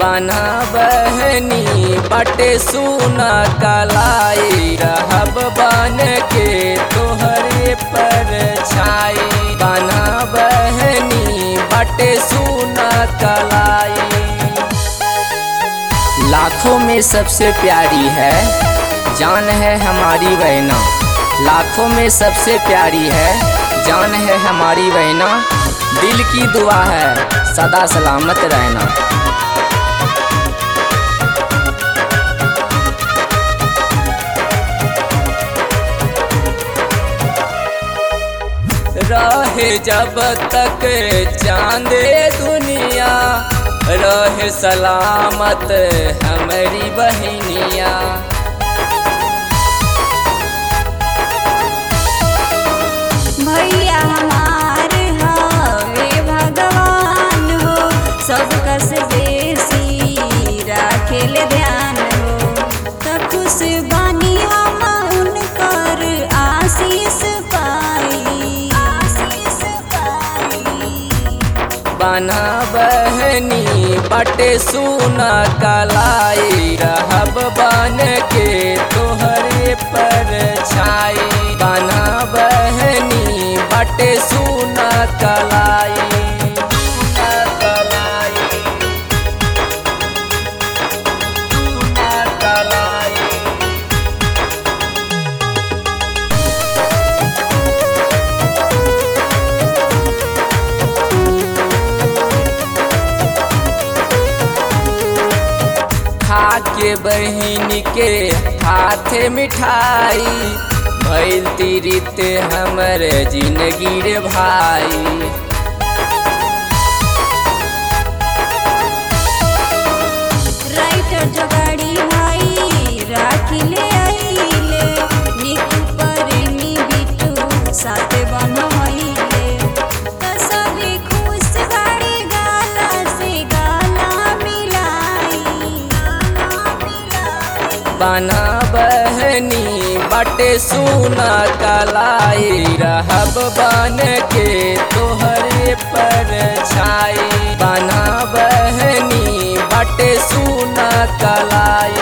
बाना बहनी बटे सुना कलाई रहब बन के तोहरे पर छाई। बाना बहनी बटे सुना कलाई। लाखों में सबसे प्यारी है जान है हमारी बहना। लाखों में सबसे प्यारी है जान है हमारी बहना। दिल की दुआ है सदा सलामत रहना। रहे जब तक चांदे दुनिया रहे सलामत हमारी बहनिया। भैया हमार हवे भगवान हो सबका से बेसी राखेले ध्यान हो। त खुश बानी हम उनकर आशीष पाई। बाना बहनी बटे सुना कलाई रहब बन के तोहरे पर छाई। बाना बहनी बटे सुना कलाई। सुना कलाई, सुना कलाई। खाके बहन के हाथे मिठाई भइल तीरित हमर जिंदगी रे भाई। राइटर जोगाड़ी भाई राखिले आइले निकू परनी बिटू साथे बनइले। त सभी खुश गाड़ी गाला से गाला मिलाई। बाना बहनी बटे सुना कलाई रहब बन के तोहरे पर छाई। बाना बहनी बटे सुना कलाई।